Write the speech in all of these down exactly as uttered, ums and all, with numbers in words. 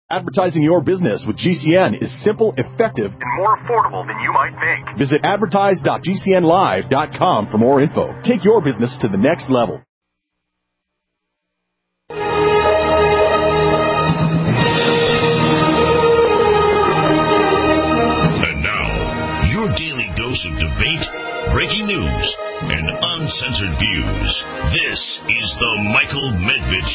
Advertising your business with G C N is simple, effective, and more affordable than you might think. Visit advertise dot g c n live dot com for more info. Take your business to the next level. And now, your daily dose of debate, breaking news, and uncensored views. This is the Michael Medved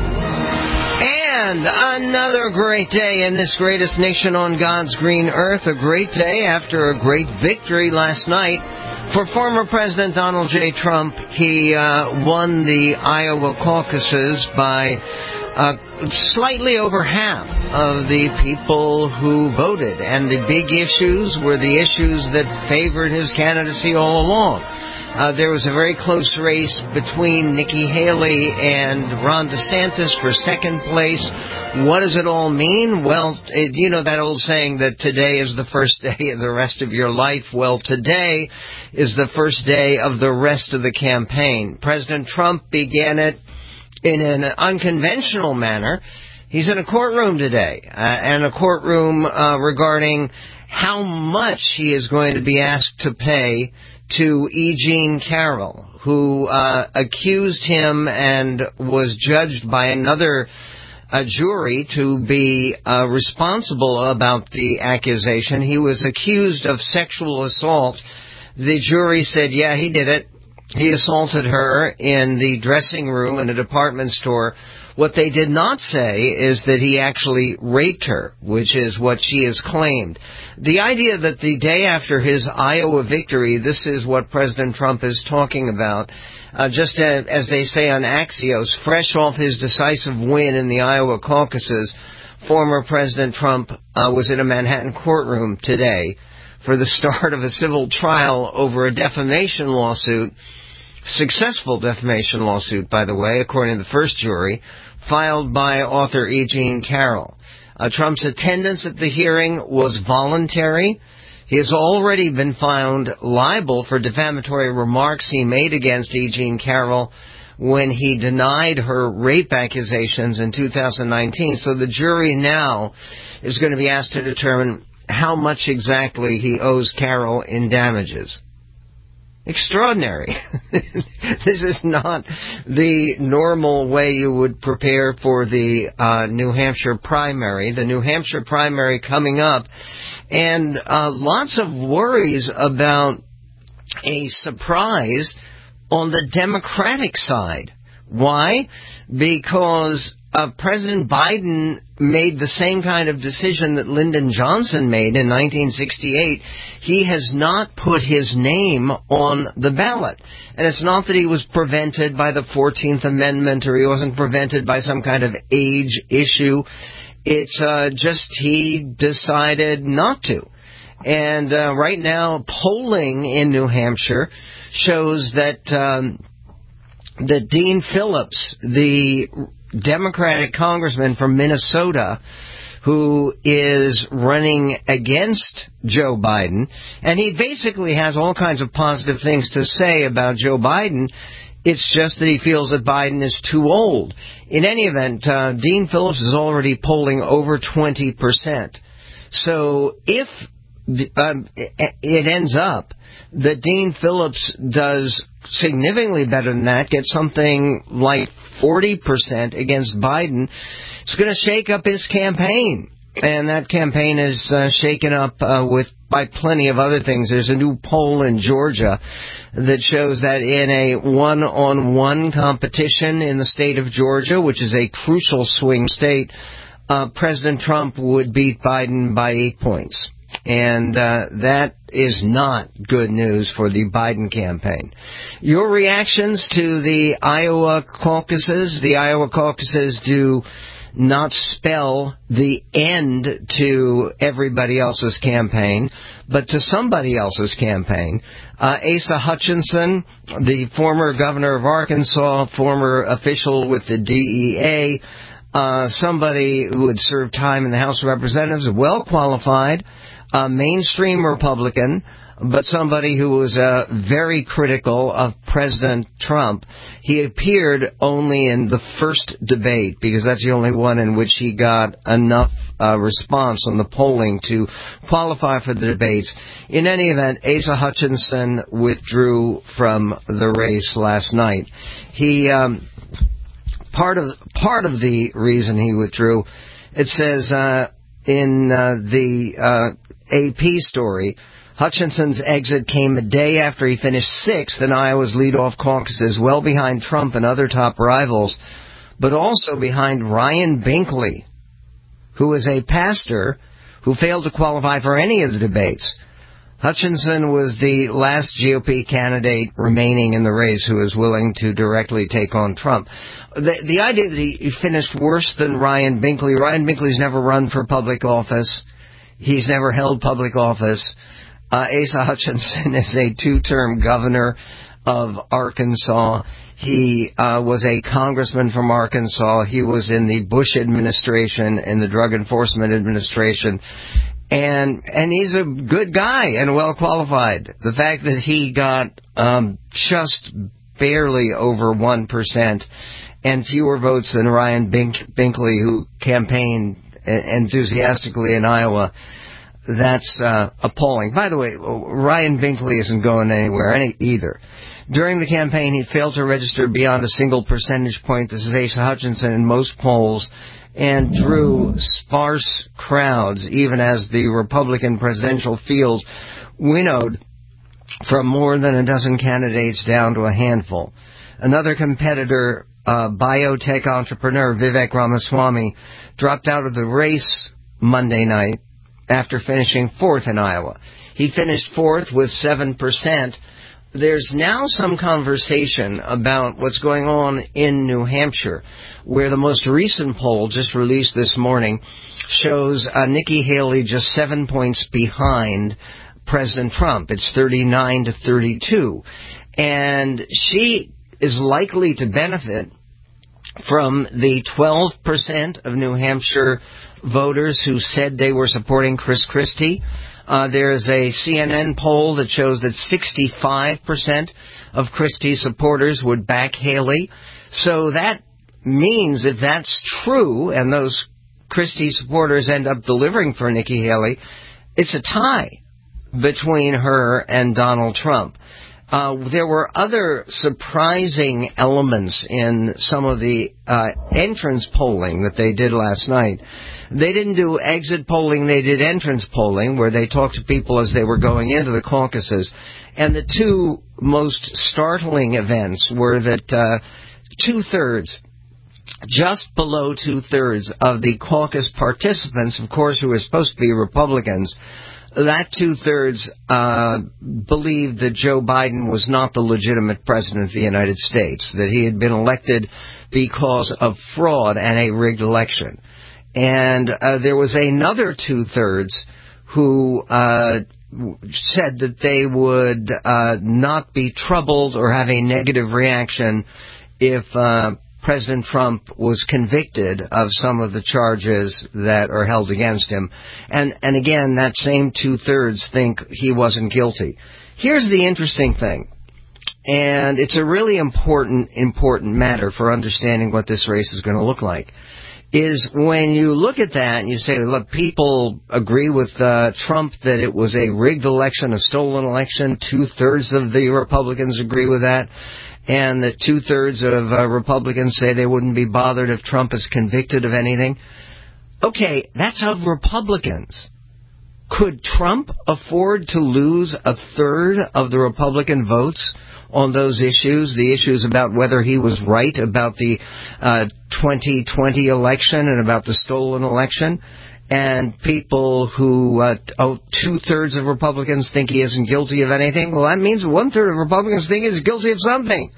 Show. And another great day in this greatest nation on God's green earth. A great day after a great victory last night for former President Donald J. Trump. He uh, won the Iowa caucuses by uh, slightly over half of the people who voted. And the big issues were the issues that favored his candidacy all along. Uh, there was a very close race between Nikki Haley and Ron DeSantis for second place. What does it all mean? Well, it, you know that old saying that today is the first day of the rest of your life. Well, today is the first day of the rest of the campaign. President Trump began it in an unconventional manner. He's in a courtroom today, uh, and a courtroom uh, regarding how much he is going to be asked to pay to E. Jean Carroll, who uh, accused him and was judged by another uh, jury to be uh, responsible about the accusation. He was accused of sexual assault. The jury said, yeah, he did it. He assaulted her in the dressing room in a department store. What they did not say is that he actually raped her, which is what she has claimed. The idea that the day after his Iowa victory, this is what President Trump is talking about, uh, just as, as they say on Axios, fresh off his decisive win in the Iowa caucuses, former President Trump uh, was in a Manhattan courtroom today for the start of a civil trial over a defamation lawsuit, successful defamation lawsuit, by the way, according to the first jury, filed by author E. Jean Carroll. Uh, Trump's attendance at the hearing was voluntary. He has already been found liable for defamatory remarks he made against E. Jean Carroll when he denied her rape accusations in two thousand nineteen. So the jury now is going to be asked to determine how much exactly he owes Carroll in damages. Extraordinary. This is not the normal way you would prepare for the uh, New Hampshire primary. The New Hampshire primary coming up, and uh, lots of worries about a surprise on the Democratic side. Why? Because uh, President Biden made the same kind of decision that Lyndon Johnson made in nineteen sixty-eight. He has not put his name on the ballot. And it's not that he was prevented by the fourteenth Amendment or he wasn't prevented by some kind of age issue. It's uh, just he decided not to. And uh, right now, polling in New Hampshire shows that um, that Dean Phillips, the Democratic congressman from Minnesota, who is running against Joe Biden, and he basically has all kinds of positive things to say about Joe Biden. It's just that he feels that Biden is too old. In any event, uh, Dean Phillips is already polling over twenty percent. So if um, it ends up that Dean Phillips does significantly better than that, gets something like forty percent against Biden, it's going to shake up his campaign. And that campaign is uh, shaken up uh, with by plenty of other things. There's a new poll in Georgia that shows that in a one-on-one competition in the state of Georgia, which is a crucial swing state, uh, President Trump would beat Biden by eight points. And uh, that is not good news for the Biden campaign. Your reactions to the Iowa caucuses? The Iowa caucuses do not spell the end to everybody else's campaign, but to somebody else's campaign. Uh, Asa Hutchinson, the former governor of Arkansas, former official with the D E A, uh, somebody who had served time in the House of Representatives, well qualified, a mainstream Republican, but somebody who was uh, very critical of President Trump. He appeared only in the first debate, because that's the only one in which he got enough uh, response on the polling to qualify for the debates. In any event, Asa Hutchinson withdrew from the race last night. He um, part of part of the reason he withdrew, it says uh, in uh, the uh, A P story, Hutchinson's exit came a day after he finished sixth in Iowa's leadoff caucuses, well behind Trump and other top rivals, but also behind Ryan Binkley, who is a pastor who failed to qualify for any of the debates. Hutchinson was the last G O P candidate remaining in the race who was willing to directly take on Trump. The, the idea that he, he finished worse than Ryan Binkley, Ryan Binkley's never run for public office. He's never held public office. Uh, Asa Hutchinson is a two-term governor of Arkansas. He uh, was a congressman from Arkansas. He was in the Bush administration, in the Drug Enforcement Administration. And and he's a good guy and well qualified. The fact that he got um, just barely over one percent and fewer votes than Ryan Bink, Binkley, who campaigned enthusiastically in Iowa, that's uh, appalling. By the way, Ryan Binkley isn't going anywhere any, either. During the campaign, he failed to register beyond a single percentage point. This is Asa Hutchinson in most polls, and drew sparse crowds, even as the Republican presidential field winnowed from more than a dozen candidates down to a handful. Another competitor, uh, biotech entrepreneur Vivek Ramaswamy, dropped out of the race Monday night after finishing fourth in Iowa. He finished fourth with seven percent. There's now some conversation about what's going on in New Hampshire, where the most recent poll, just released this morning, shows uh, Nikki Haley just seven points behind President Trump. It's thirty-nine to thirty-two. And she is likely to benefit from the twelve percent of New Hampshire voters who said they were supporting Chris Christie. Uh, there's a C N N poll that shows that sixty-five percent of Christie's supporters would back Haley. So that means, if that's true, and those Christie supporters end up delivering for Nikki Haley, it's a tie between her and Donald Trump. Uh, there were other surprising elements in some of the uh, entrance polling that they did last night. They didn't do exit polling, they did entrance polling, where they talked to people as they were going into the caucuses. And the two most startling events were that uh, two-thirds, just below two-thirds of the caucus participants, of course, who were supposed to be Republicans, that two-thirds uh, believed that Joe Biden was not the legitimate president of the United States, that he had been elected because of fraud and a rigged election. And uh, there was another two-thirds who uh, said that they would uh, not be troubled or have a negative reaction if uh, President Trump was convicted of some of the charges that are held against him. And, and again, that same two-thirds think he wasn't guilty. Here's the interesting thing, and it's a really important, important matter for understanding what this race is going to look like, is when you look at that and you say, look, people agree with uh, Trump that it was a rigged election, a stolen election. Two-thirds of the Republicans agree with that. And that two-thirds of uh, Republicans say they wouldn't be bothered if Trump is convicted of anything. Okay, that's of Republicans. Could Trump afford to lose a third of the Republican votes on those issues, the issues about whether he was right about the uh, twenty twenty election and about the stolen election? And people who, uh, oh, two-thirds of Republicans think he isn't guilty of anything. Well, that means one-third of Republicans think he's guilty of something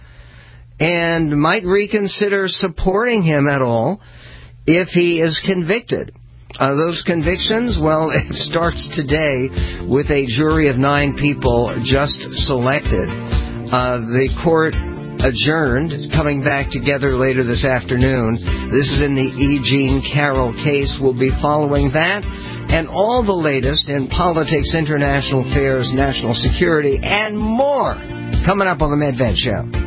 and might reconsider supporting him at all if he is convicted. Uh, those convictions, well, it starts today with a jury of nine people just selected. Uh, the court adjourned, coming back together later this afternoon. This is in the E. Jean Carroll case. We'll be following that. and all the latest in politics, international affairs, national security, and more. Coming up on the Medved Show.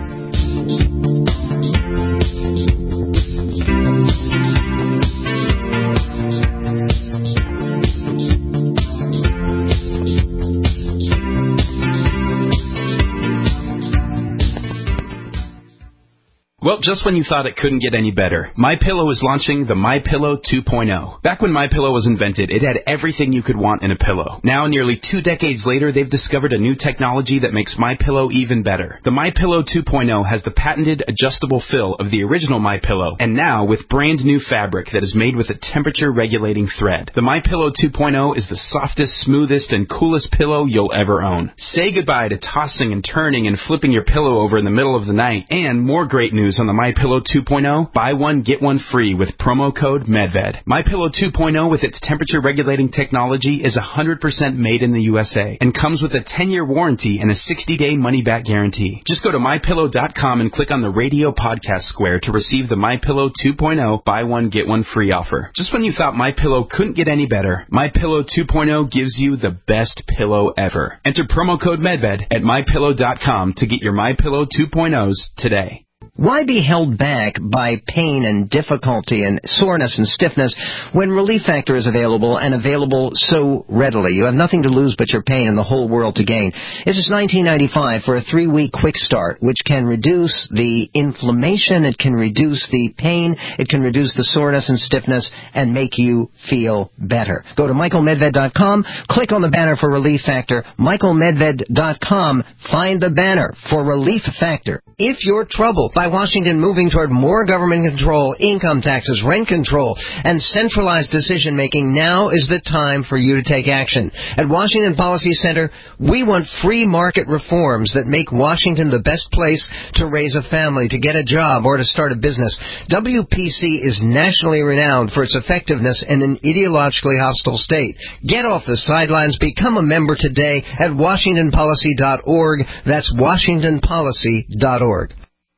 Well, just when you thought it couldn't get any better, MyPillow is launching the MyPillow two point oh. Back when MyPillow was invented, it had everything you could want in a pillow. Now, nearly two decades later, they've discovered a new technology that makes MyPillow even better. The MyPillow two point oh has the patented adjustable fill of the original MyPillow, and now with brand new fabric that is made with a temperature-regulating thread. The MyPillow two point oh is the softest, smoothest, and coolest pillow you'll ever own. Say goodbye to tossing and turning and flipping your pillow over in the middle of the night. And more great news on the MyPillow two point oh, buy one, get one free with promo code MedVed. MyPillow two point oh with its temperature-regulating technology is one hundred percent made in the U S A and comes with a ten-year warranty and a sixty-day money-back guarantee. Just go to my pillow dot com and click on the radio podcast square to receive the MyPillow two point oh buy one, get one free offer. Just when you thought MyPillow couldn't get any better, MyPillow two point oh gives you the best pillow ever. Enter promo code MedVed at my pillow dot com to get your MyPillow two point ohs today. Why be held back by pain and difficulty and soreness and stiffness when Relief Factor is available and available so readily? You have nothing to lose but your pain and the whole world to gain. This is nineteen ninety-five for a three-week quick start, which can reduce the inflammation, it can reduce the pain, it can reduce the soreness and stiffness, and make you feel better. Go to michael medved dot com, click on the banner for Relief Factor, michael medved dot com, find the banner for Relief Factor. If you're troubled by Washington moving toward more government control, income taxes, rent control, and centralized decision-making, now is the time for you to take action. At Washington Policy Center, we want free market reforms that make Washington the best place to raise a family, to get a job, or to start a business. W P C is nationally renowned for its effectiveness in an ideologically hostile state. Get off the sidelines. Become a member today at washington policy dot org. That's washington policy dot org.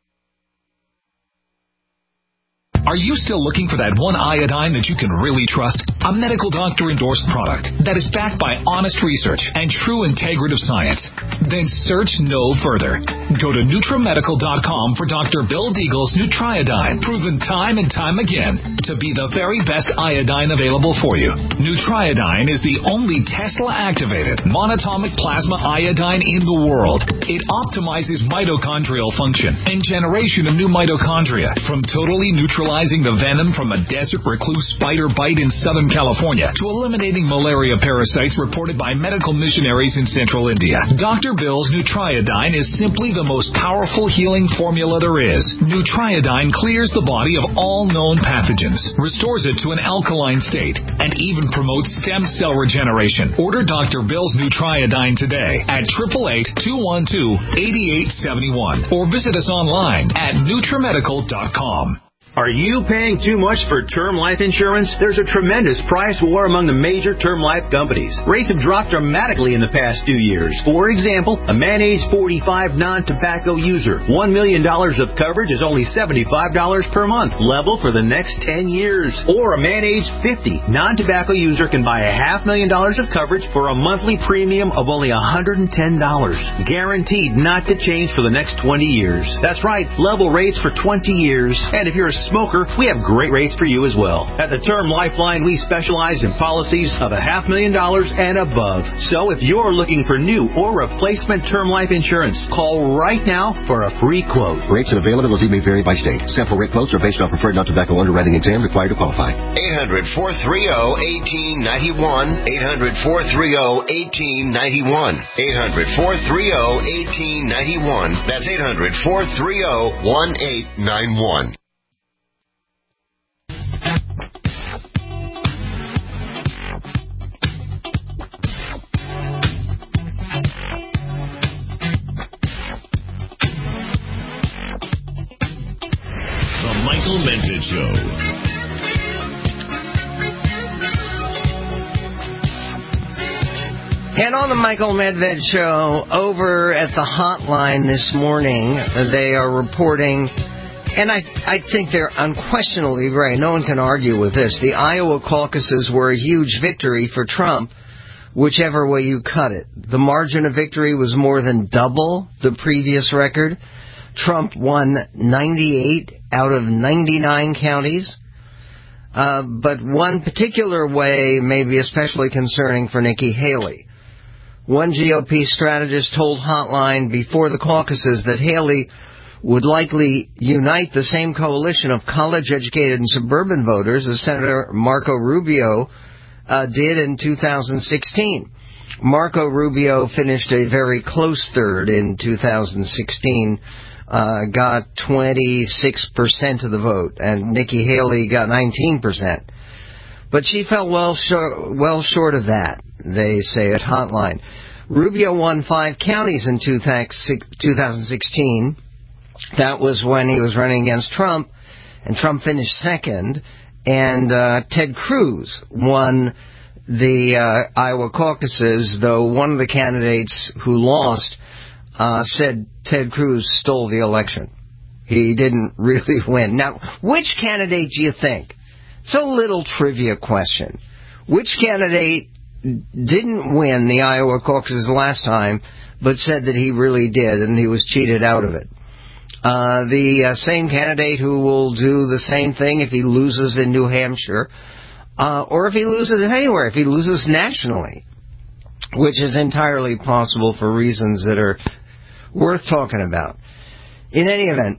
Are you still looking for that one iodine that you can really trust? A medical doctor-endorsed product that is backed by honest research and true integrative science? Then search no further. Go to Nutra Medical dot com for Doctor Bill Deagle's Nutriodine, proven time and time again to be the very best iodine available for you. Nutriodine is the only Tesla-activated monatomic plasma iodine in the world. It optimizes mitochondrial function and generation of new mitochondria from totally neutralizing the venom from a desert recluse spider bite in Southern California to eliminating malaria parasites reported by medical missionaries in central India. Doctor Bill's Nutriodine is simply the most powerful healing formula there is. Nutriodine clears the body of all known pathogens, restores it to an alkaline state, and even promotes stem cell regeneration. Order Doctor Bill's Nutriodine today at eight eight eight, two one two, eight eight seven one or visit us online at Nutra Medical dot com. Are you paying too much for term life insurance? There's a tremendous price war among the major term life companies. Rates have dropped dramatically in the past two years. For example, a man age forty-five non-tobacco user, one million dollars of coverage is only seventy-five dollars per month, level for the next ten years. Or a man age fifty non-tobacco user can buy a half million dollars of coverage for a monthly premium of only one hundred ten dollars. Guaranteed not to change for the next twenty years. That's right, level rates for twenty years. And if you're a smoker, we have great rates for you as well. At the Term Lifeline, we specialize in policies of a half million dollars and above. So if you're looking for new or replacement term life insurance, call right now for a free quote. Rates and availability may vary by state. Sample rate quotes are based on preferred non-tobacco underwriting exam required to qualify. eight hundred, four three zero, one eight nine one. eight hundred, four three zero, one eight nine one. eight hundred, four three zero, one eight nine one. That's eight hundred, four three zero, one eight nine one. Michael Medved Show. And on the Michael Medved Show, over at the hotline this morning, they are reporting And I, I think they're unquestionably right. No one can argue with this. The Iowa caucuses were a huge victory for Trump, whichever way you cut it. The margin of victory was more than double the previous record. Trump won ninety-eight out of ninety-nine counties. Uh, but one particular way may be especially concerning for Nikki Haley. One G O P strategist told Hotline before the caucuses that Haley would likely unite the same coalition of college-educated and suburban voters as Senator Marco Rubio uh, did in two thousand sixteen. Marco Rubio finished a very close third in two thousand sixteen, uh, got twenty-six percent of the vote, and Nikki Haley got nineteen percent. But she fell well short, well short of that, they say at Hotline. Rubio won five counties in two thousand sixteen. That was when he was running against Trump, and Trump finished second, and uh, Ted Cruz won the uh, Iowa caucuses, though one of the candidates who lost uh, said Ted Cruz stole the election. He didn't really win. Now, which candidate do you think? It's a little trivia question. Which candidate didn't win the Iowa caucuses last time, but said that he really did, and he was cheated out of it? Uh, the uh, same candidate who will do the same thing if he loses in New Hampshire, uh, or if he loses anywhere, if he loses nationally, which is entirely possible for reasons that are worth talking about. In any event,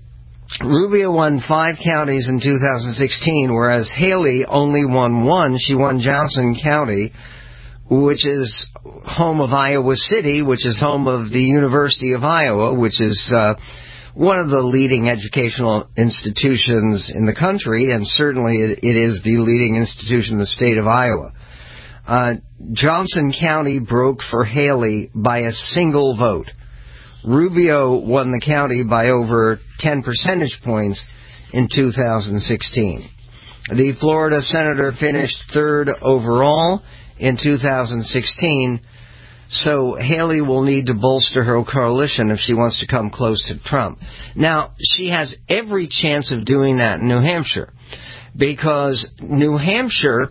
Rubio won five counties in two thousand sixteen, whereas Haley only won one. She won Johnson County, which is home of Iowa City, which is home of the University of Iowa, which is uh, one of the leading educational institutions in the country, and certainly it, it is the leading institution in the state of Iowa. Uh, Johnson County broke for Haley by a single vote. Rubio won the county by over ten percentage points in two thousand sixteen. The Florida senator finished third overall in two thousand sixteen, so Haley will need to bolster her coalition if she wants to come close to Trump. Now, she has every chance of doing that in New Hampshire, because New Hampshire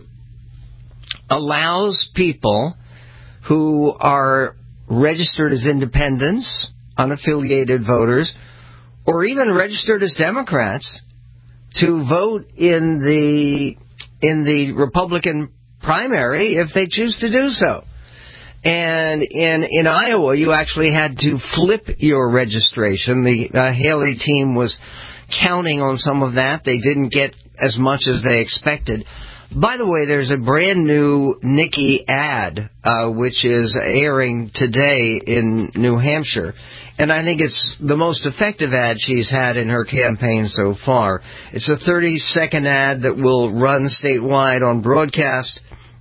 allows people who are registered as independents, unaffiliated voters, or even registered as Democrats to vote in the in the Republican primary if they choose to do so. And in in Iowa, you actually had to flip your registration. The uh, Haley team was counting on some of that. They didn't get as much as they expected. By the way, there's a brand new Nikki ad, uh, which is airing today in New Hampshire. And I think it's the most effective ad she's had in her campaign so far. It's a thirty-second ad that will run statewide on broadcast,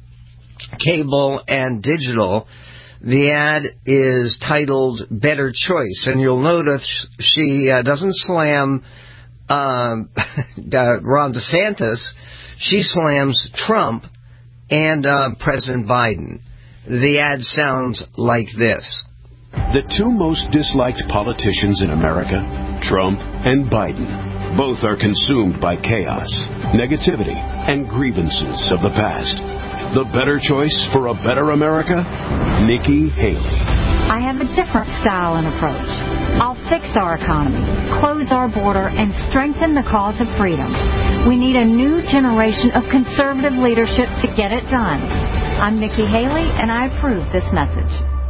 cable, and digital. The ad is titled Better Choice, and you'll notice she uh, doesn't slam um, uh, Ron DeSantis. She slams Trump and uh, President Biden. The ad sounds like this. The two most disliked politicians in America, Trump and Biden, both are consumed by chaos, negativity, and grievances of the past. The better choice for a better America? Nikki Haley. I have a different style and approach. I'll fix our economy, close our border, and strengthen the cause of freedom. We need a new generation of conservative leadership to get it done. I'm Nikki Haley, and I approve this message.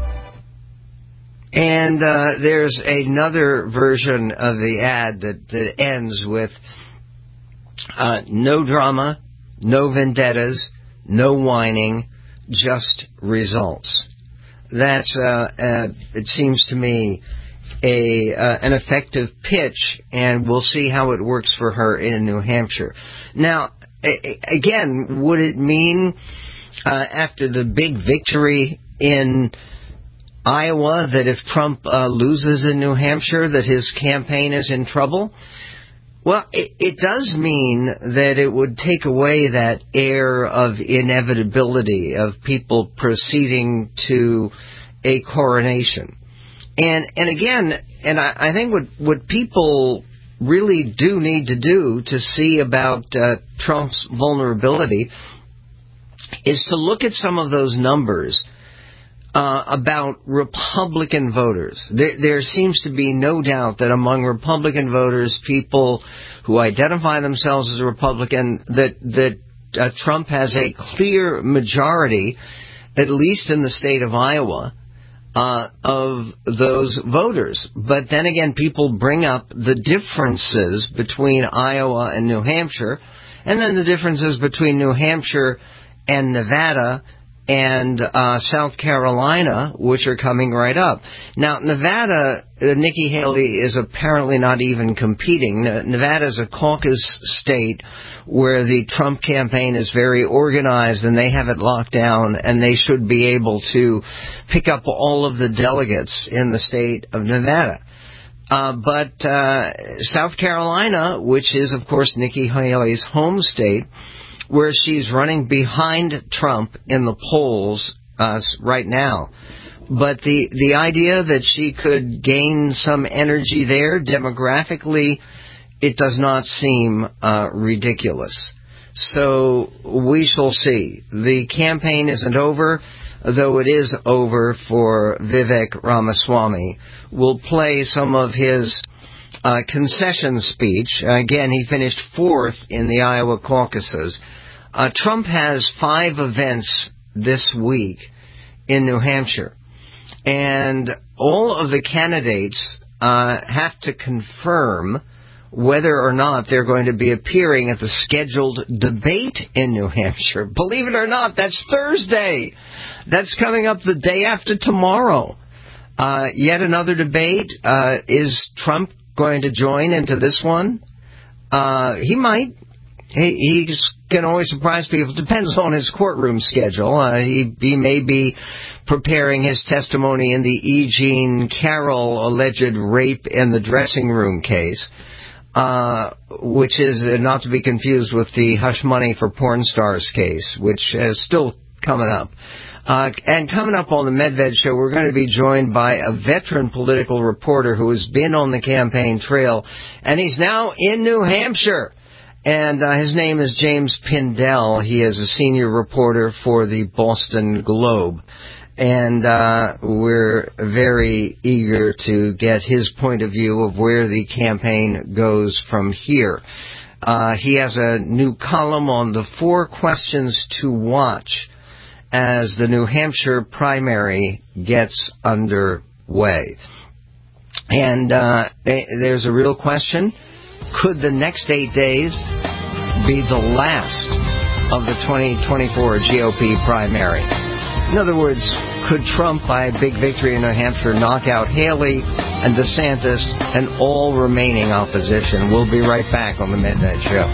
And uh, there's another version of the ad that, that ends with uh, no drama, no vendettas, no whining, just results. That's, uh, uh, it seems to me, a uh, an effective pitch, and we'll see how it works for her in New Hampshire. Now, a- again, would it mean uh, after the big victory in Iowa that if Trump uh, loses in New Hampshire that his campaign is in trouble? Well, it, it does mean that it would take away that air of inevitability of people proceeding to a coronation. And and again, and I, I think what, what people really do need to do to see about uh, Trump's vulnerability is to look at some of those numbers uh, about Republican voters. There, there seems to be no doubt that among Republican voters, people who identify themselves as a Republican, that, that uh, Trump has a clear majority, at least in the state of Iowa, Uh, of those voters. But then again, people bring up the differences between Iowa and New Hampshire, and then the differences between New Hampshire and Nevada and uh, South Carolina, which are coming right up. Now, Nevada, uh, Nikki Haley is apparently not even competing. Nevada is a caucus state where the Trump campaign is very organized and they have it locked down, and they should be able to pick up all of the delegates in the state of Nevada. Uh, but uh, South Carolina, which is, of course, Nikki Haley's home state, where she's running behind Trump in the polls uh, right now. But the, the idea that she could gain some energy there demographically, it does not seem uh, ridiculous. So we shall see. The campaign isn't over, though it is over for Vivek Ramaswamy. We'll play some of his uh, concession speech. Again, he finished fourth in the Iowa caucuses. Uh, Trump has five events this week in New Hampshire, and all of the candidates uh, have to confirm whether or not they're going to be appearing at the scheduled debate in New Hampshire. Believe it or not, that's Thursday. That's coming up the day after tomorrow. Uh, yet another debate. Uh, is Trump going to join into this one? Uh, he might. He, he can always surprise people. Depends on his courtroom schedule. Uh, he, he may be preparing his testimony in the E. Jean Carroll alleged rape in the dressing room case, uh, which is uh, not to be confused with the hush money for porn stars case, which is still coming up. Uh, and coming up on the Medved Show, we're going to be joined by a veteran political reporter who has been on the campaign trail, and he's now in New Hampshire. And uh, his name is James Pindell. He is a senior reporter for the Boston Globe. And uh, we're very eager to get his point of view of where the campaign goes from here. Uh, he has a new column on the four questions to watch as the New Hampshire primary gets underway. And uh, there's a real question. Could the next eight days be the last of the twenty twenty-four G O P primary? In other words, could Trump, by a big victory in New Hampshire, knock out Haley and DeSantis and all remaining opposition? We'll be right back on the Midnight Show.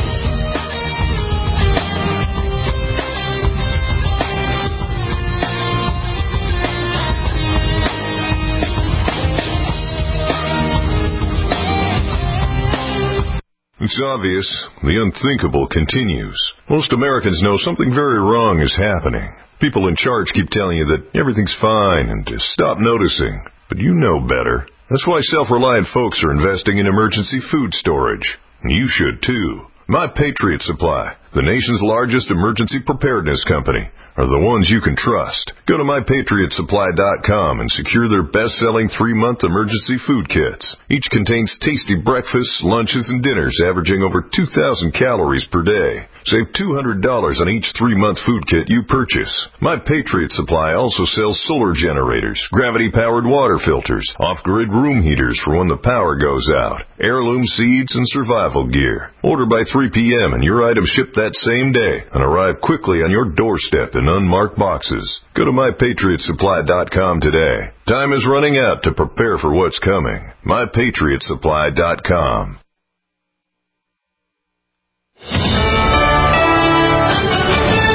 It's obvious. The unthinkable continues. Most Americans know something very wrong is happening. People in charge keep telling you that everything's fine and to stop noticing. But you know better. That's why self-reliant folks are investing in emergency food storage. And you should too. My Patriot Supply, the nation's largest emergency preparedness company, are the ones you can trust. Go to my patriot supply dot com and secure their best-selling three-month emergency food kits. Each contains tasty breakfasts, lunches, and dinners averaging over two thousand calories per day. Save two hundred dollars on each three-month food kit you purchase. My Patriot Supply also sells solar generators, gravity-powered water filters, off-grid room heaters for when the power goes out, heirloom seeds, and survival gear. Order by three p.m. and your items ship that same day and arrive quickly on your doorstep in unmarked boxes. Go to my patriot supply dot com today. Time is running out to prepare for what's coming. my patriot supply dot com. U S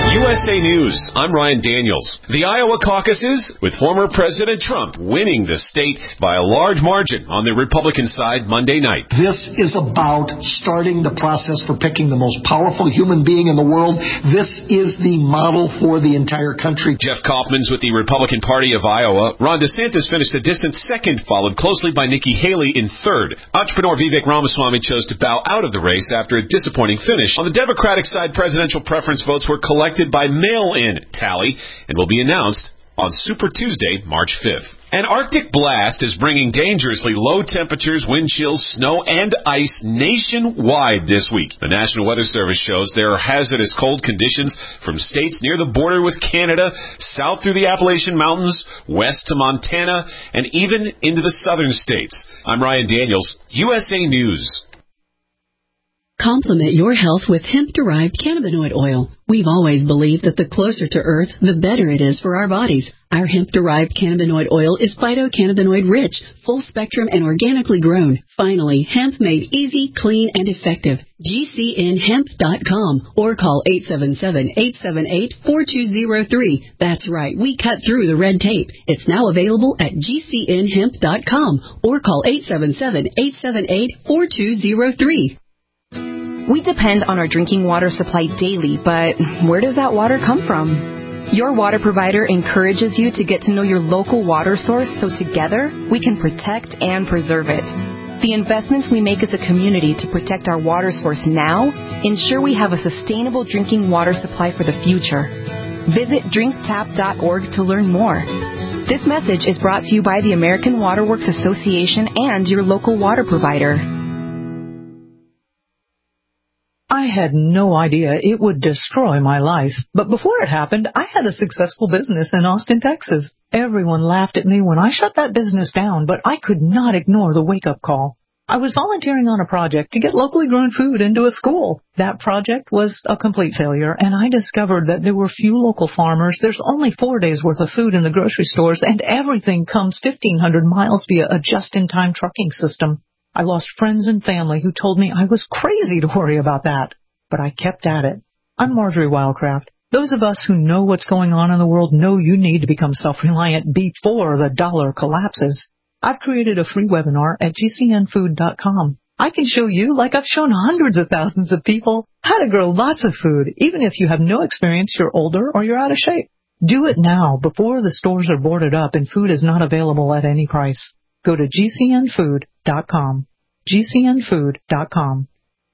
A News, I'm Ryan Daniels. The Iowa caucuses, with former President Trump winning the state by a large margin on the Republican side Monday night. This is about starting the process for picking the most powerful human being in the world. This is the model for the entire country. Jeff Kaufman's with the Republican Party of Iowa. Ron DeSantis finished a distant second, followed closely by Nikki Haley in third. Entrepreneur Vivek Ramaswamy chose to bow out of the race after a disappointing finish. On the Democratic side, presidential preference votes were collected by mail-in tally and will be announced on Super Tuesday, March fifth. An Arctic blast is bringing dangerously low temperatures, wind chills, snow, and ice nationwide this week. The National Weather Service shows there are hazardous cold conditions from states near the border with Canada, south through the Appalachian Mountains, west to Montana, and even into the southern states. I'm Ryan Daniels, U S A News. Complement your health with hemp-derived cannabinoid oil. We've always believed that the closer to Earth, the better it is for our bodies. Our hemp-derived cannabinoid oil is phytocannabinoid-rich, full-spectrum, and organically grown. Finally, hemp made easy, clean, and effective. G C N hemp dot com or call eight seven seven, eight seven eight, four two zero three. That's right, we cut through the red tape. It's now available at G C N hemp dot com or call eight seven seven, eight seven eight, four two zero three. We depend on our drinking water supply daily, but where does that water come from? Your water provider encourages you to get to know your local water source so together we can protect and preserve it. The investments we make as a community to protect our water source now ensure we have a sustainable drinking water supply for the future. Visit drink tap dot org to learn more. This message is brought to you by the American Water Works Association and your local water provider. I had no idea it would destroy my life. But before it happened, I had a successful business in Austin, Texas. Everyone laughed at me when I shut that business down, but I could not ignore the wake-up call. I was volunteering on a project to get locally grown food into a school. That project was a complete failure, and I discovered that there were few local farmers. There's only four days' worth of food in the grocery stores, and everything comes fifteen hundred miles via a just-in-time trucking system. I lost friends and family who told me I was crazy to worry about that, but I kept at it. I'm Marjorie Wildcraft. Those of us who know what's going on in the world know you need to become self-reliant before the dollar collapses. I've created a free webinar at G C N food dot com. I can show you, like I've shown hundreds of thousands of people, how to grow lots of food, even if you have no experience, you're older, or you're out of shape. Do it now before the stores are boarded up and food is not available at any price. Go to G C N food dot com. G C N food dot com.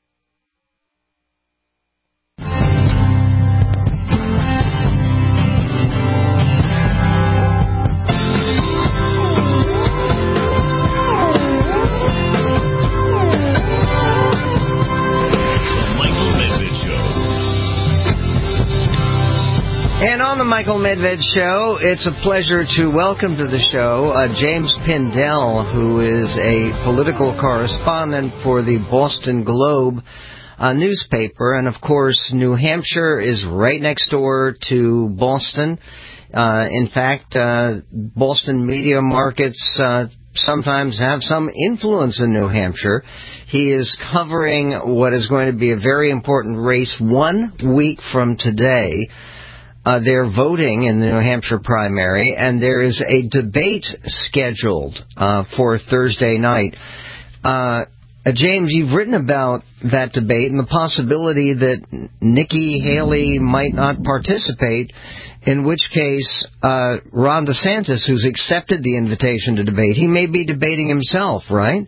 And on the Michael Medved Show, it's a pleasure to welcome to the show uh, James Pindell, who is a political correspondent for the Boston Globe uh, newspaper. And, of course, New Hampshire is right next door to Boston. Uh, in fact, uh, Boston media markets uh, sometimes have some influence in New Hampshire. He is covering what is going to be a very important race one week from today. Uh, they're voting in the New Hampshire primary, and there is a debate scheduled uh, for Thursday night. Uh, uh, James, you've written about that debate and the possibility that Nikki Haley might not participate, in which case uh, Ron DeSantis, who's accepted the invitation to debate, he may be debating himself, right?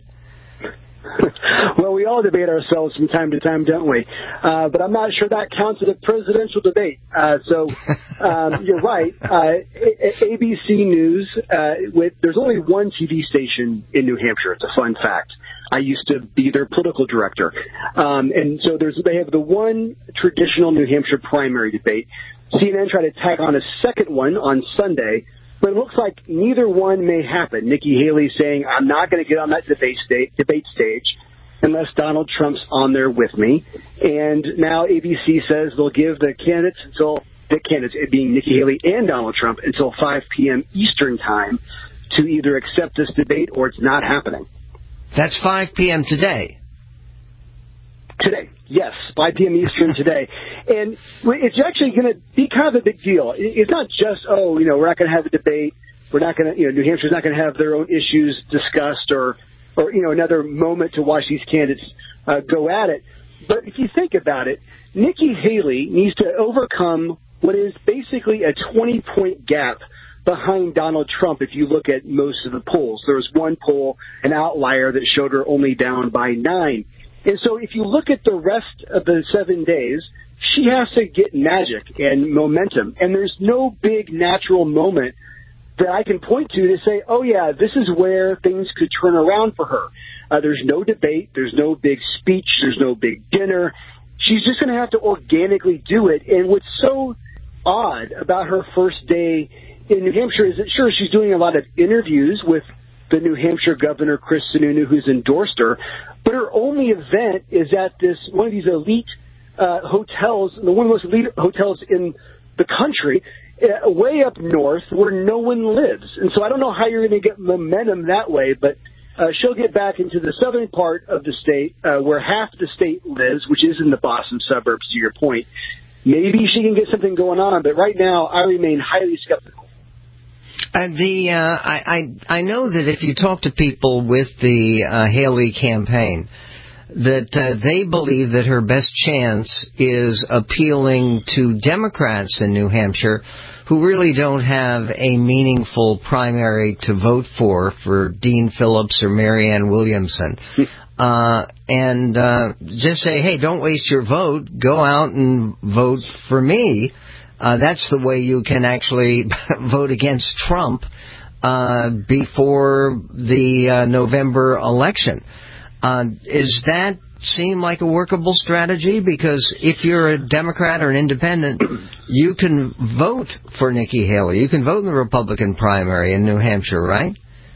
Well, we all debate ourselves from time to time, don't we? Uh, but I'm not sure that counts as a presidential debate. Uh, so um, you're right. Uh, A B C News, uh, with there's only one T V station in New Hampshire. It's a fun fact. I used to be their political director. Um, and so there's they have the one traditional New Hampshire primary debate. C N N tried to tack on a second one on Sunday, but it looks like neither one may happen. Nikki Haley saying, I'm not going to get on that debate, sta- debate stage unless Donald Trump's on there with me. And now A B C says they'll give the candidates until, the candidates being Nikki Haley and Donald Trump, until five p.m. Eastern time to either accept this debate or it's not happening. That's five p.m. today. Today. Yes, five p.m. Eastern today. And it's actually going to be kind of a big deal. It's not just, oh, you know, we're not going to have a debate. We're not going to, you know, New Hampshire's not going to have their own issues discussed or, or you know, another moment to watch these candidates uh, go at it. But if you think about it, Nikki Haley needs to overcome what is basically a twenty-point gap behind Donald Trump if you look at most of the polls. There was one poll, an outlier, that showed her only down by nine. And so if you look at the rest of the seven days, she has to get magic and momentum. And there's no big natural moment that I can point to to say, oh, yeah, this is where things could turn around for her. Uh, there's no debate. There's no big speech. There's no big dinner. She's just going to have to organically do it. And what's so odd about her first day in New Hampshire is that, sure, she's doing a lot of interviews with the New Hampshire governor, Chris Sununu, who's endorsed her, but her only event is at this one of these elite uh, hotels, one of the most elite hotels in the country, uh, way up north where no one lives. And so I don't know how you're going to get momentum that way, but uh, she'll get back into the southern part of the state uh, where half the state lives, which is in the Boston suburbs, to your point. Maybe she can get something going on, but right now I remain highly skeptical. Uh, the uh, I, I I know that if you talk to people with the uh, Haley campaign, that uh, they believe that her best chance is appealing to Democrats in New Hampshire who really don't have a meaningful primary to vote for, for Dean Phillips or Marianne Williamson. Uh, and uh, just say, hey, don't waste your vote. Go out and vote for me. Uh, that's the way you can actually vote against Trump uh, before the uh, November election. Uh, is that seem like a workable strategy? Because if you're a Democrat or an independent, you can vote for Nikki Haley. You can vote in the Republican primary in New Hampshire, right?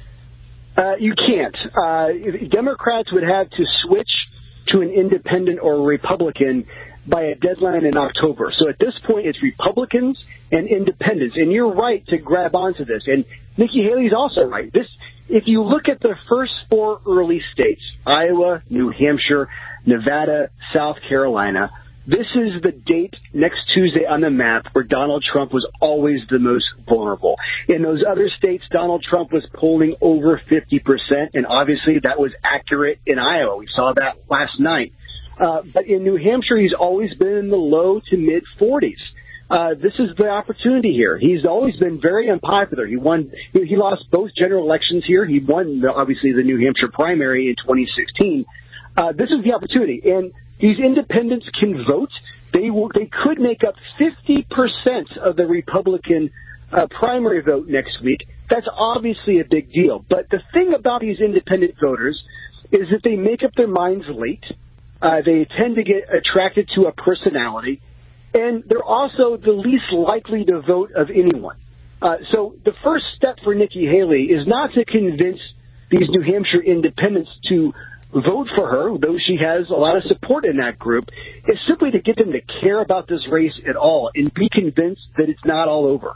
Uh, you can't. Uh, Democrats would have to switch to an independent or a Republican by a deadline in October. So at this point, it's Republicans and independents. And you're right to grab onto this. And Nikki Haley's also right. This, if you look at the first four early states, Iowa, New Hampshire, Nevada, South Carolina, this is the date next Tuesday on the map where Donald Trump was always the most vulnerable. In those other states, Donald Trump was polling over fifty percent, and obviously that was accurate in Iowa. We saw that last night. Uh, but in New Hampshire, he's always been in the low to mid forties. Uh, this is the opportunity here. He's always been very unpopular. He won. He lost both general elections here. He won, obviously, the New Hampshire primary in twenty sixteen. Uh, this is the opportunity, and these independents can vote. They will, they could make up fifty percent of the Republican uh, primary vote next week. That's obviously a big deal. But the thing about these independent voters is that they make up their minds late. Uh, they tend to get attracted to a personality, and they're also the least likely to vote of anyone. Uh, so the first step for Nikki Haley is not to convince these New Hampshire independents to vote for her, though she has a lot of support in that group. It's simply to get them to care about this race at all and be convinced that it's not all over.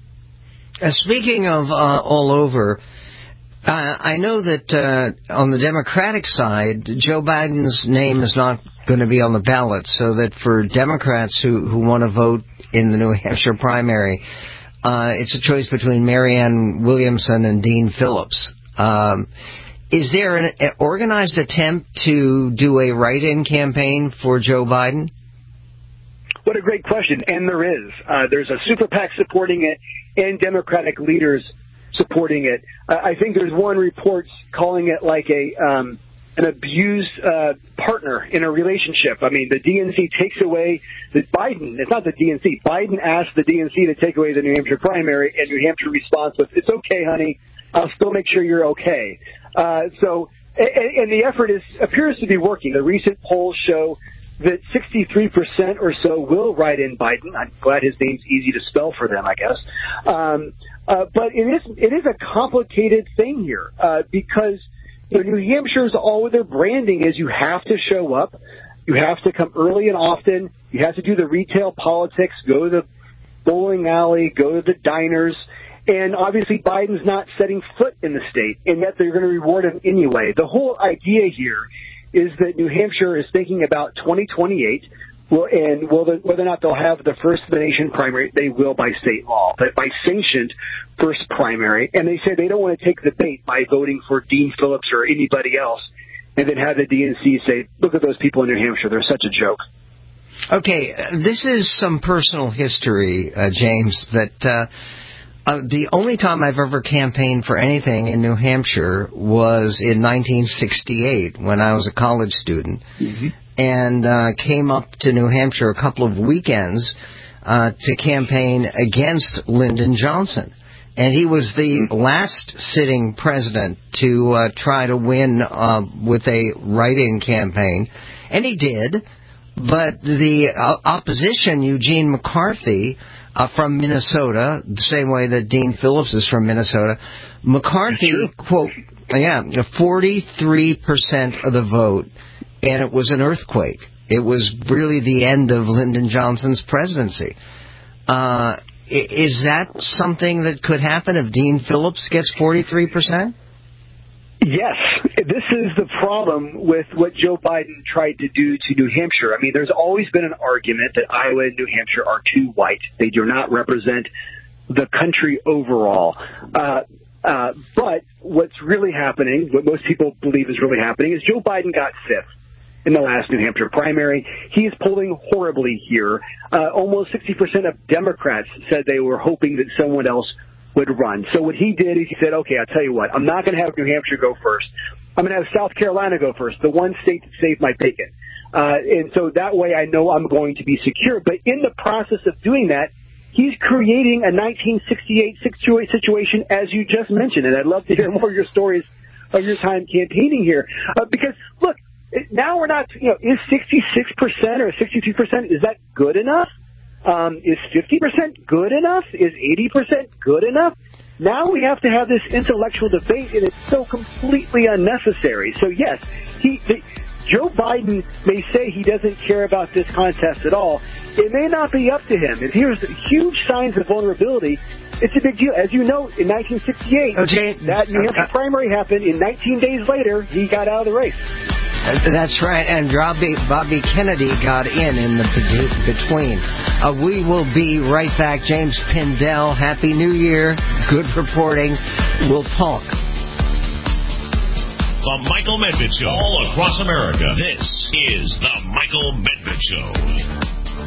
Uh, speaking of uh, all over, uh, I know that uh, on the Democratic side, Joe Biden's name is not going to be on the ballot, so that for Democrats who, who want to vote in the New Hampshire primary, uh, it's a choice between Marianne Williamson and Dean Phillips. Um, is there an, an organized attempt to do a write-in campaign for Joe Biden? What a great question, and there is. Uh, there's a super PAC supporting it and Democratic leaders supporting it. Uh, I think there's one report calling it like a um, an abused uh, partner in a relationship. I mean, the D N C takes away the Biden. It's not the D N C. Biden asked the D N C to take away the New Hampshire primary, and New Hampshire responds with, "It's okay, honey. I'll still make sure you're okay." Uh, so, and, and the effort is appears to be working. The recent polls show that sixty-three percent or so will write in Biden. I'm glad his name's easy to spell for them, I guess. Um, uh, but it is it is a complicated thing here uh, because you know, New Hampshire's all their branding is you have to show up, you have to come early and often, you have to do the retail politics, go to the bowling alley, go to the diners. And obviously Biden's not setting foot in the state, and yet they're going to reward him anyway. The whole idea here is that New Hampshire is thinking about twenty twenty-eight, well, and whether or not they'll have the first of the nation primary, they will by state law, but by sanctioned first primary. And they say they don't want to take the bait by voting for Dean Phillips or anybody else, and then have the D N C say, look at those people in New Hampshire, they're such a joke. Okay, uh, this is some personal history, uh, James, that uh, uh, the only time I've ever campaigned for anything in New Hampshire was in nineteen sixty-eight when I was a college student, mm-hmm. and uh, came up to New Hampshire a couple of weekends uh, to campaign against Lyndon Johnson. And he was the last sitting president to uh, try to win uh, with a write-in campaign, and he did. But the uh, opposition, Eugene McCarthy uh, from Minnesota, the same way that Dean Phillips is from Minnesota, McCarthy, quote, yeah, forty-three percent of the vote, and it was an earthquake. It was really the end of Lyndon Johnson's presidency. Uh, is that something that could happen if Dean Phillips gets forty-three percent? Yes, this is the problem with what Joe Biden tried to do to New Hampshire. I mean, there's always been an argument that Iowa and New Hampshire are too white. They do not represent the country overall. Uh, uh, but what's really happening, what most people believe is really happening, is Joe Biden got fifth in the last New Hampshire primary. He is polling horribly here. Uh, almost sixty percent of Democrats said they were hoping that someone else would run. So what he did is he said, okay, I'll tell you what, I'm not going to have New Hampshire go first. I'm going to have South Carolina go first, the one state that saved my bacon. Uh, and so that way I know I'm going to be secure. But in the process of doing that, he's creating a nineteen sixty-eight situation, as you just mentioned. And I'd love to hear more of your stories of your time campaigning here. Uh, because, look, now we're not, you know, is sixty-six percent or sixty-two percent, is that good enough? Um, is fifty percent good enough? Is eighty percent good enough? Now we have to have this intellectual debate, and it's so completely unnecessary. So, yes, he, the, Joe Biden may say he doesn't care about this contest at all. It may not be up to him. If there's huge signs of vulnerability, it's a big deal. As you know, in nineteen sixty-eight, okay. that New Hampshire primary happened, and nineteen days later, he got out of the race. That's right, and Bobby, Bobby Kennedy got in in the between. Uh, we will be right back. James Pindell, Happy New Year. Good reporting. We'll talk. The Michael Medved Show, all across America. This is the Michael Medved Show.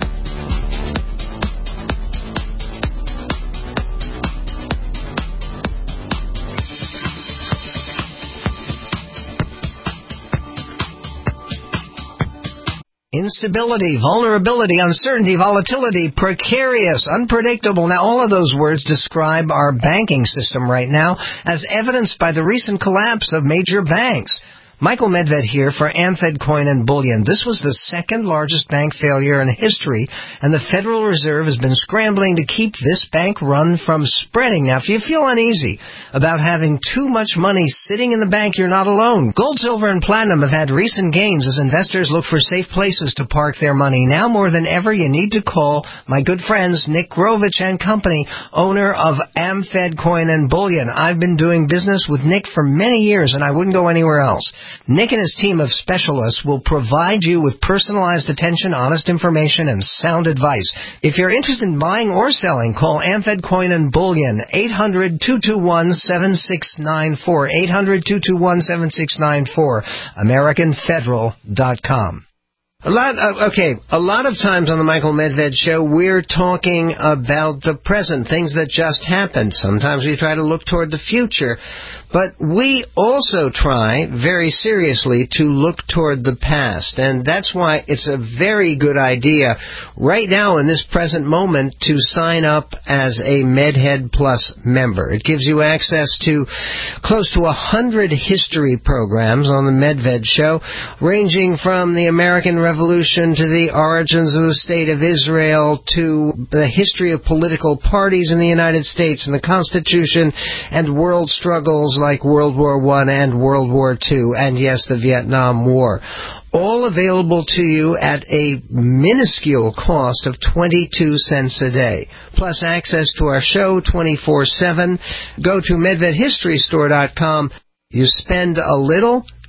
Instability, vulnerability, uncertainty, volatility, precarious, unpredictable. Now, all of those words describe our banking system right now, as evidenced by the recent collapse of major banks. Michael Medved here for Amfed Coin and Bullion. This was the second largest bank failure in history, and the Federal Reserve has been scrambling to keep this bank run from spreading. Now, if you feel uneasy about having too much money sitting in the bank, you're not alone. Gold, silver, and platinum have had recent gains as investors look for safe places to park their money. Now more than ever, you need to call my good friends Nick Grovich and Company, owner of Amfed Coin and Bullion. I've been doing business with Nick for many years, and I wouldn't go anywhere else. Nick and his team of specialists will provide you with personalized attention, honest information, and sound advice. If you're interested in buying or selling, call Amfed Coin and Bullion, eight hundred, two two one, seven six nine four, eight hundred, two two one, seven six nine four, American Federal dot com. A lot, uh, okay, a lot of times on the Michael Medved Show, we're talking about the present, things that just happened. Sometimes we try to look toward the future. But we also try, very seriously, to look toward the past. And that's why it's a very good idea right now in this present moment to sign up as a MedHead Plus member. It gives you access to close to a hundred history programs on the Medved Show, ranging from the American Revolution to the origins of the State of Israel to the history of political parties in the United States and the Constitution and world struggles like World War One and World War Two, and yes, the Vietnam War. All available to you at a minuscule cost of twenty-two cents a day. Plus access to our show twenty-four seven. Go to Medved History Store dot com. You spend a little,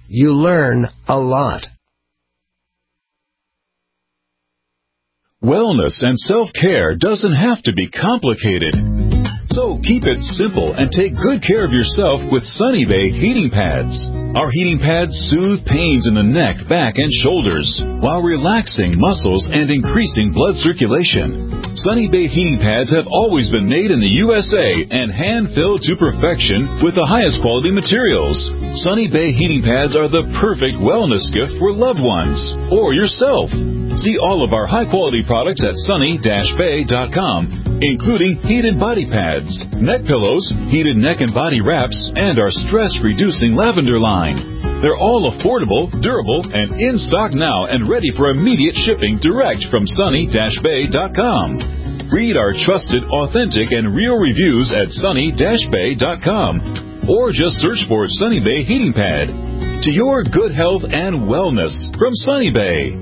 You learn a lot. Wellness and self-care doesn't have to be complicated. So keep it simple and take good care of yourself with Sunny Bay heating pads. Our heating pads soothe pains in the neck, back, and shoulders while relaxing muscles and increasing blood circulation. Sunny Bay heating pads have always been made in the U S A and hand-filled to perfection with the highest quality materials. Sunny Bay heating pads are the perfect wellness gift for loved ones or yourself. See all of our high-quality products at sunny dash bay dot com, including heated body pads, neck pillows, heated neck and body wraps, and our stress-reducing lavender line. They're all affordable, durable, and in stock now and ready for immediate shipping direct from sunny dash bay dot com. Read our trusted, authentic, and real reviews at sunny dash bay dot com or just search for Sunny Bay Heating Pad. To your good health and wellness from Sunny Bay.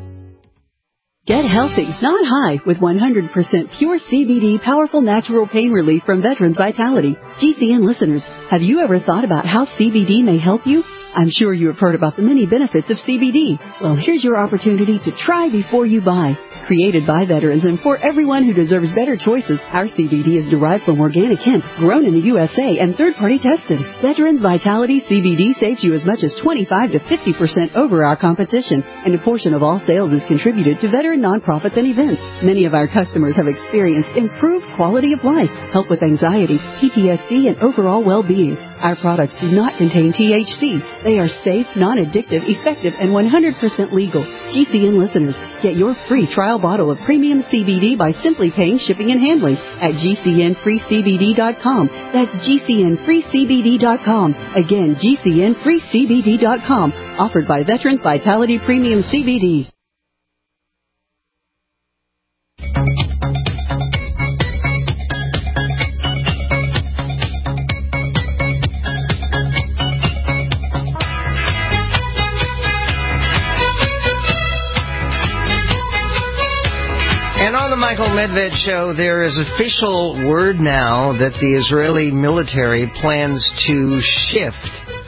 Get healthy, not high, with one hundred percent pure C B D powerful natural pain relief from Veterans Vitality. G C N listeners, have you ever thought about how C B D may help you? I'm sure you have heard about the many benefits of C B D. Well, here's your opportunity to try before you buy. Created by veterans and for everyone who deserves better choices, our C B D is derived from organic hemp, grown in the U S A and third-party tested. Veterans Vitality C B D saves you as much as twenty-five to fifty percent over our competition, and a portion of all sales is contributed to veteran nonprofits and events. Many of our customers have experienced improved quality of life, help with anxiety, P T S D, and overall well-being. Our products do not contain T H C. They are safe, non-addictive, effective, and one hundred percent legal. G C N listeners, get your free trial bottle of premium C B D by simply paying shipping and handling at G C N free C B D dot com. That's G C N free C B D dot com. Again, G C N free C B D dot com. Offered by Veterans Vitality Premium C B D. And on the Michael Medved Show, there is official word now that the Israeli military plans to shift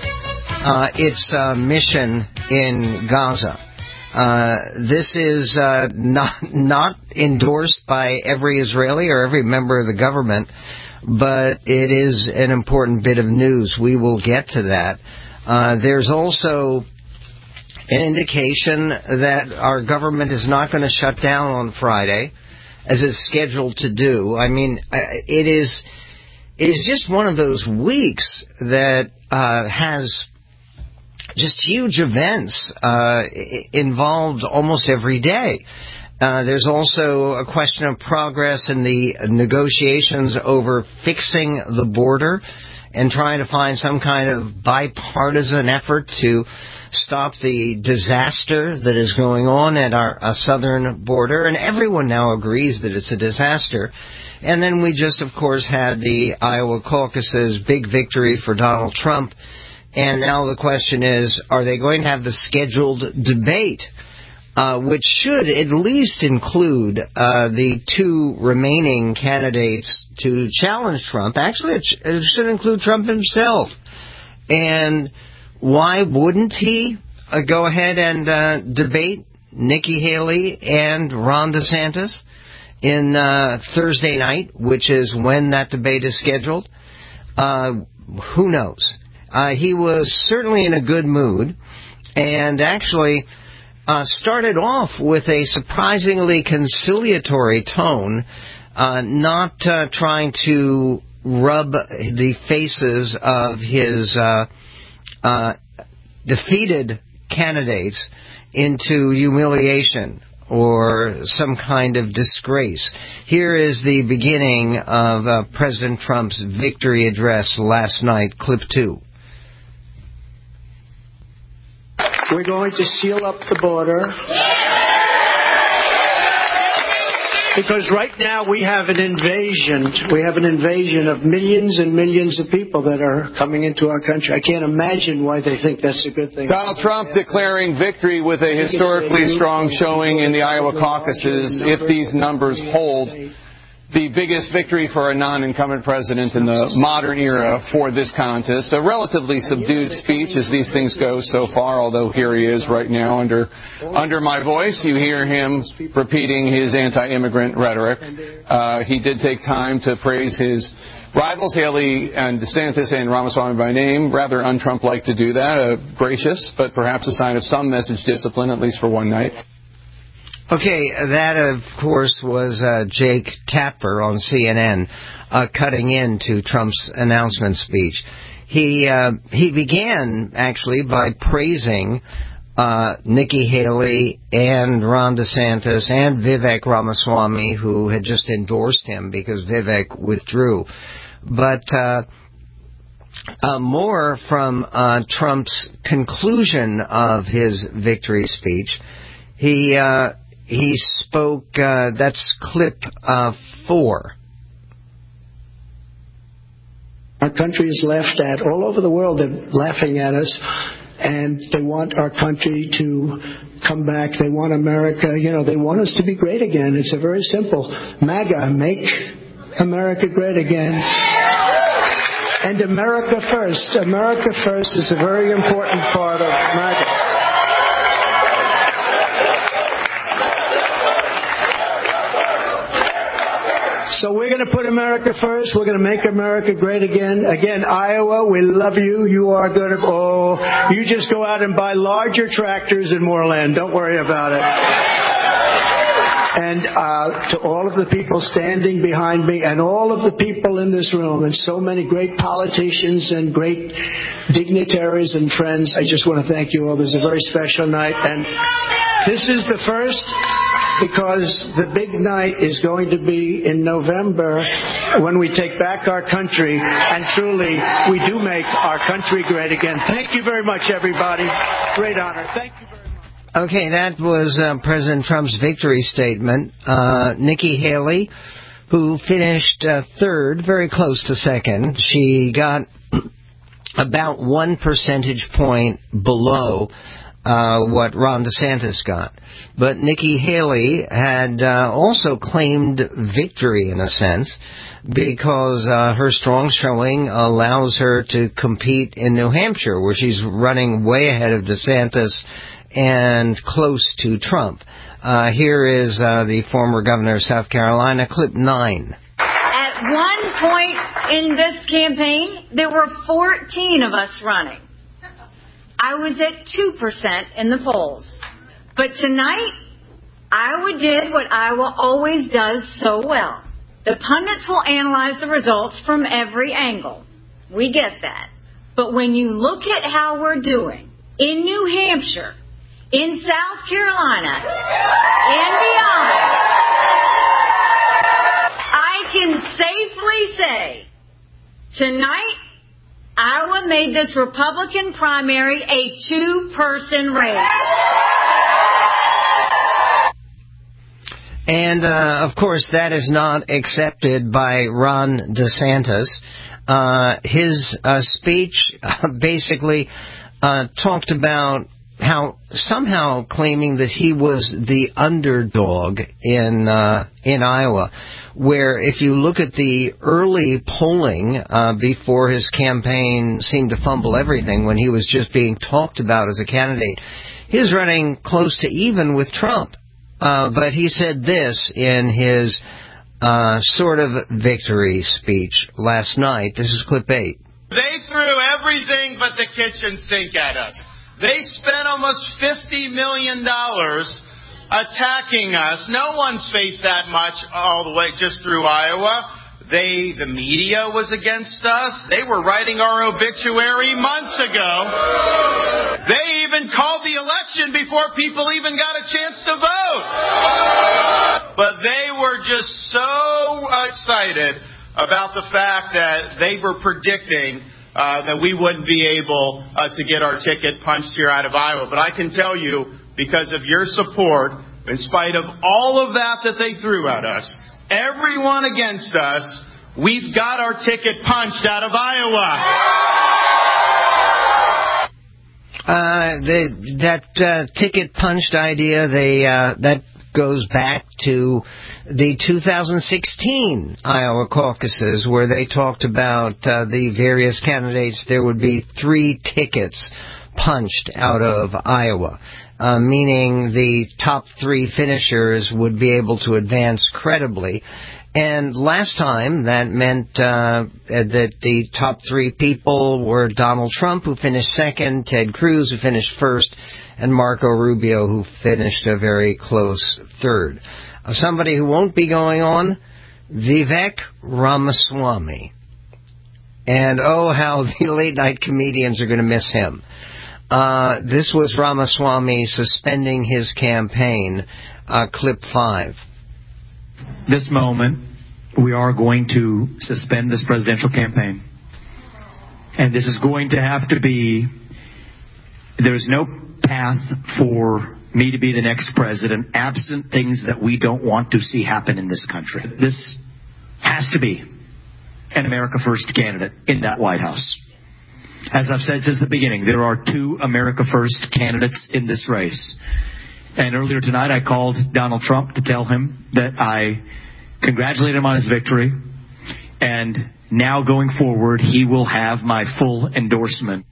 uh, its uh, mission in Gaza. Uh, this is uh, not not endorsed by every Israeli or every member of the government, but it is an important bit of news. We will get to that. Uh, there's also an indication that our government is not going to shut down on Friday, as it's scheduled to do. I mean, it is it is just one of those weeks that uh, has just huge events uh, involved almost every day. Uh, there's also a question of progress in the negotiations over fixing the border and trying to find some kind of bipartisan effort to stop the disaster that is going on at our, our southern border. And everyone now agrees that it's a disaster. And then we just, of course, had the Iowa caucuses, big victory for Donald Trump. And now the question is, are they going to have the scheduled debate, uh, which should at least include uh, the two remaining candidates to challenge Trump? Actually, it, sh- it should include Trump himself. And why wouldn't he uh, go ahead and uh, debate Nikki Haley and Ron DeSantis in uh, Thursday night, which is when that debate is scheduled? Uh, who knows? Uh, he was certainly in a good mood and actually uh, started off with a surprisingly conciliatory tone, uh, not uh, trying to rub the faces of his uh, uh, defeated candidates into humiliation or some kind of disgrace. Here is the beginning of uh, President Trump's victory address last night, clip two. We're going to seal up the border. Because right now we have an invasion. We have an invasion of millions and millions of people that are coming into our country. I can't imagine why they think that's a good thing. Donald Trump declaring victory with a historically strong showing in the Iowa caucuses. If these numbers hold, the biggest victory for a non-incumbent president in the modern era for this contest. A relatively subdued speech as these things go so far, although here he is right now under under my voice. You hear him repeating his anti-immigrant rhetoric. Uh, he did take time to praise his rivals, Haley and DeSantis and Ramaswamy by name. Rather un-Trump-like to do that. Uh, gracious, but perhaps a sign of some message discipline, at least for one night. Okay, that, of course, was uh, Jake Tapper on C N N uh, cutting into Trump's announcement speech. He uh, he began, actually, by praising uh, Nikki Haley and Ron DeSantis and Vivek Ramaswamy, who had just endorsed him because Vivek withdrew. But uh, uh, more from uh, Trump's conclusion of his victory speech. He... Uh, He spoke, uh, that's clip uh, four. Our country is laughed at. All over the world, they're laughing at us, and they want our country to come back. They want America, you know, they want us to be great again. It's a very simple. MAGA, make America great again. And America first. America first is a very important part of MAGA. So we're going to put America first. We're going to make America great again. Again, Iowa, we love you. You are good. Oh, you just go out and buy larger tractors and more land. Don't worry about it. And uh, to all of the people standing behind me and all of the people in this room and so many great politicians and great dignitaries and friends, I just want to thank you all. This is a very special night. And this is the first, because the big night is going to be in November when we take back our country, and truly we do make our country great again. Thank you very much, everybody. Great honor. Thank you very much. Okay, that was uh, President Trump's victory statement. Uh, Nikki Haley, who finished uh, third, very close to second. She got about one percentage point below Uh, what Ron DeSantis got. But Nikki Haley had uh, also claimed victory, in a sense, because uh, her strong showing allows her to compete in New Hampshire, where she's running way ahead of DeSantis and close to Trump. Uh, here is uh, the former governor of South Carolina, clip nine. At one point in this campaign, there were fourteen of us running. I was at two percent in the polls. But tonight, Iowa did what Iowa always does so well. The pundits will analyze the results from every angle. We get that. But when you look at how we're doing in New Hampshire, in South Carolina, and beyond, I can safely say, tonight, Iowa made this Republican primary a two-person race. And, uh, of course, that is not accepted by Ron DeSantis. Uh, his uh, speech uh, basically uh, talked about how somehow claiming that he was the underdog in uh, in Iowa, where if you look at the early polling uh, before his campaign seemed to fumble everything when he was just being talked about as a candidate, he was running close to even with Trump. Uh, but he said this in his uh, sort of victory speech last night. This is clip eight. They threw everything but the kitchen sink at us. They spent almost fifty million dollars attacking us. No one's faced that much all the way just through Iowa. They, the media was against us. They were writing our obituary months ago. They even called the election before people even got a chance to vote. But they were just so excited about the fact that they were predicting Uh, that we wouldn't be able uh, to get our ticket punched here out of Iowa. But I can tell you, because of your support, in spite of all of that that they threw at us, everyone against us, we've got our ticket punched out of Iowa. Uh, the, that uh, ticket punched idea, they uh, that goes back to the two thousand sixteen Iowa caucuses, where they talked about uh, the various candidates. There would be three tickets punched out of Iowa, uh, meaning the top three finishers would be able to advance credibly. And last time, that meant uh, that the top three people were Donald Trump, who finished second, Ted Cruz, who finished first, and Marco Rubio, who finished a very close third. Uh, somebody who won't be going on, Vivek Ramaswamy. And oh, how the late-night comedians are going to miss him. Uh, this was Ramaswamy suspending his campaign, uh, clip five. This moment, we are going to suspend this presidential campaign. And this is going to have to be, there's no path for me to be the next president absent things that we don't want to see happen in this country. This has to be an America First candidate in that White House. As I've said since the beginning, there are two America First candidates in this race. And earlier tonight, I called Donald Trump to tell him that I congratulate him on his victory. And now going forward, he will have my full endorsement.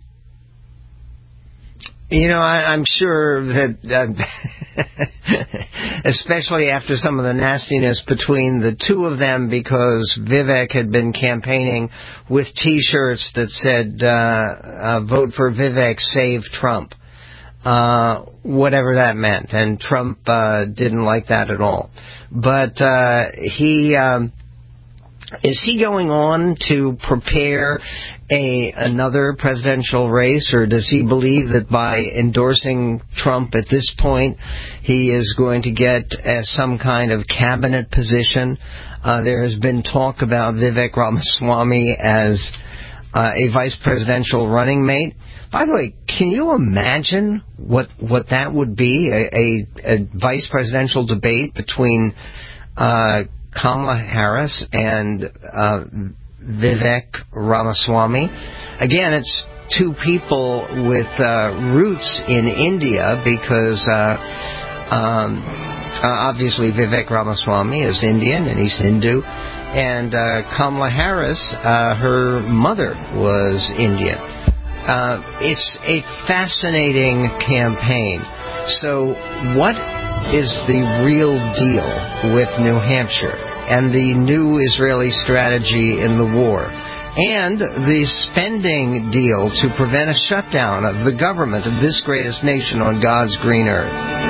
You know, I, I'm sure that, uh, especially after some of the nastiness between the two of them, because Vivek had been campaigning with T-shirts that said, uh, uh, vote for Vivek, save Trump. Uh, whatever that meant. And Trump uh, didn't like that at all. But uh, he... Um, Is he going on to prepare a another presidential race, or does he believe that by endorsing Trump at this point, he is going to get uh, some kind of cabinet position? Uh, there has been talk about Vivek Ramaswamy as uh, a vice presidential running mate. By the way, can you imagine what what that would be, a, a, a vice presidential debate between uh, Kamala Harris and uh, Vivek Ramaswamy? Again, it's two people with uh, roots in India, because uh, um, uh, obviously Vivek Ramaswamy is Indian and he's Hindu, and uh, Kamala Harris, uh, her mother was Indian. Uh, it's a fascinating campaign. So what is the real deal with New Hampshire and the new Israeli strategy in the war and the spending deal to prevent a shutdown of the government of this greatest nation on God's green earth?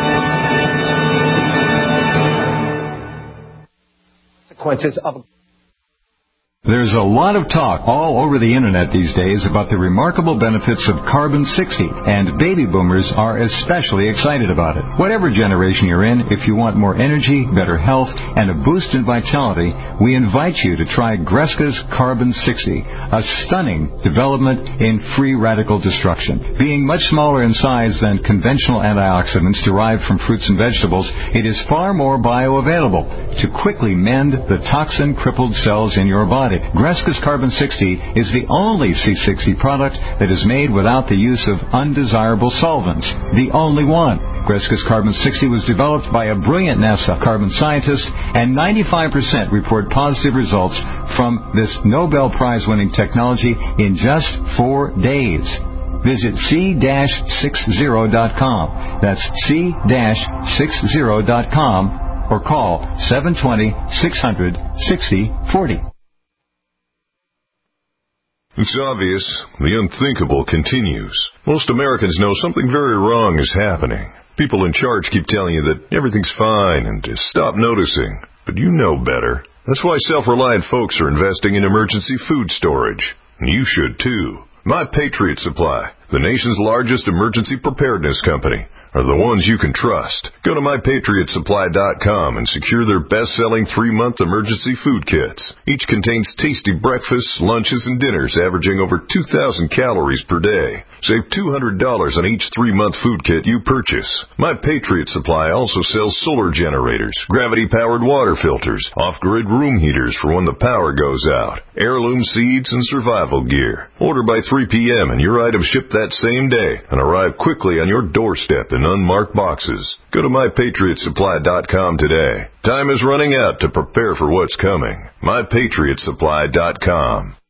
Consequences of There's a lot of talk all over the internet these days about the remarkable benefits of carbon sixty, and baby boomers are especially excited about it. Whatever generation you're in, if you want more energy, better health, and a boost in vitality, we invite you to try Greska's Carbon sixty, a stunning development in free radical destruction. Being much smaller in size than conventional antioxidants derived from fruits and vegetables, it is far more bioavailable to quickly mend the toxin-crippled cells in your body. Greska's Carbon sixty is the only C sixty product that is made without the use of undesirable solvents. The only one. Greska's Carbon sixty was developed by a brilliant NASA carbon scientist, and ninety-five percent report positive results from this Nobel Prize-winning technology in just four days. Visit C sixty dot com. That's C sixty dot com, or call seven two zero, six hundred, sixty forty. It's obvious. The unthinkable continues. Most Americans know something very wrong is happening. People in charge keep telling you that everything's fine and to stop noticing. But you know better. That's why self-reliant folks are investing in emergency food storage. And you should too. My Patriot Supply, the nation's largest emergency preparedness company, are the ones you can trust. Go to my patriot supply dot com and secure their best-selling three-month emergency food kits. Each contains tasty breakfasts, lunches, and dinners averaging over two thousand calories per day. Save two hundred dollars on each three-month food kit you purchase. My Patriot Supply also sells solar generators, gravity-powered water filters, off-grid room heaters for when the power goes out, heirloom seeds, and survival gear. Order by three p.m. and your items ship that same day and arrive quickly on your doorstep in in unmarked boxes. Go to my patriot supply dot com today. Time is running out to prepare for what's coming. my patriot supply dot com.